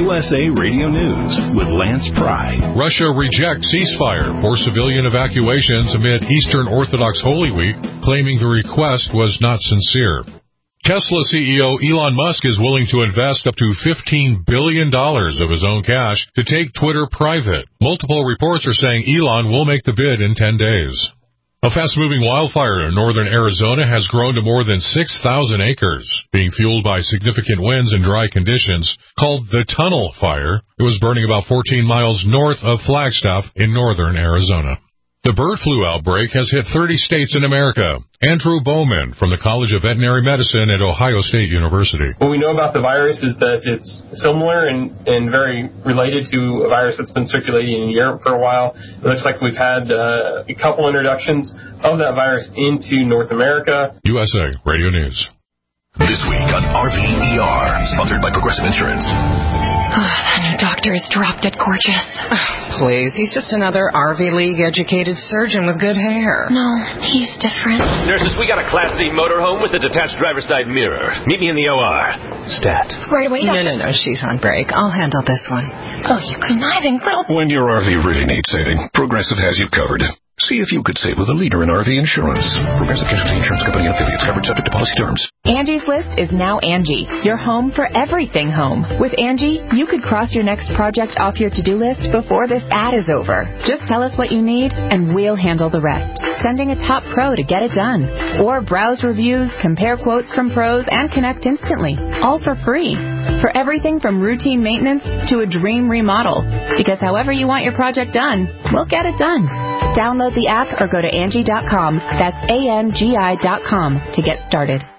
USA Radio News with Lance Pry. Russia rejects ceasefire for civilian evacuations amid Eastern Orthodox Holy Week, claiming the request was not sincere. Tesla CEO Elon Musk is willing to invest up to $15 billion of his own cash to take Twitter private. Multiple reports are saying Elon will make the bid in 10 days. A fast-moving wildfire in northern Arizona has grown to more than 6,000 acres, being fueled by significant winds and dry conditions. Called the Tunnel Fire, it was burning about 14 miles north of Flagstaff in northern Arizona. The bird flu outbreak has hit 30 states in America. Andrew Bowman from the College of Veterinary Medicine at Ohio State University. What we know about the virus is that it's similar and very related to a virus that's been circulating in Europe for a while. It looks like we've had a couple introductions of that virus into North America. USA Radio News. This week on RVER, sponsored by Progressive Insurance. That new doctor is drop dead gorgeous. Please, he's just another RV League-educated surgeon with good hair. No, he's different. Nurses, we got a Class C motorhome with a detached driver's side mirror. Meet me in the OR. Stat. Right away, doctor. No, she's on break. I'll handle this one. Oh, you conniving little... When your RV really needs saving, Progressive has you covered. See if you could save with a leader in RV insurance. Progressive Casualty Insurance Company and affiliates, covered subject to policy terms. Angie's List is now Angie, your home for everything home. With Angie, you could cross your next project off your to-do list before this ad is over. Just tell us what you need, and we'll handle the rest. Sending a top pro to get it done. Or browse reviews, compare quotes from pros, and connect instantly. All for free. For everything from routine maintenance to a dream remodel. Because however you want your project done, we'll get it done. Download the app or go to Angie.com. That's ANGI.com to get started.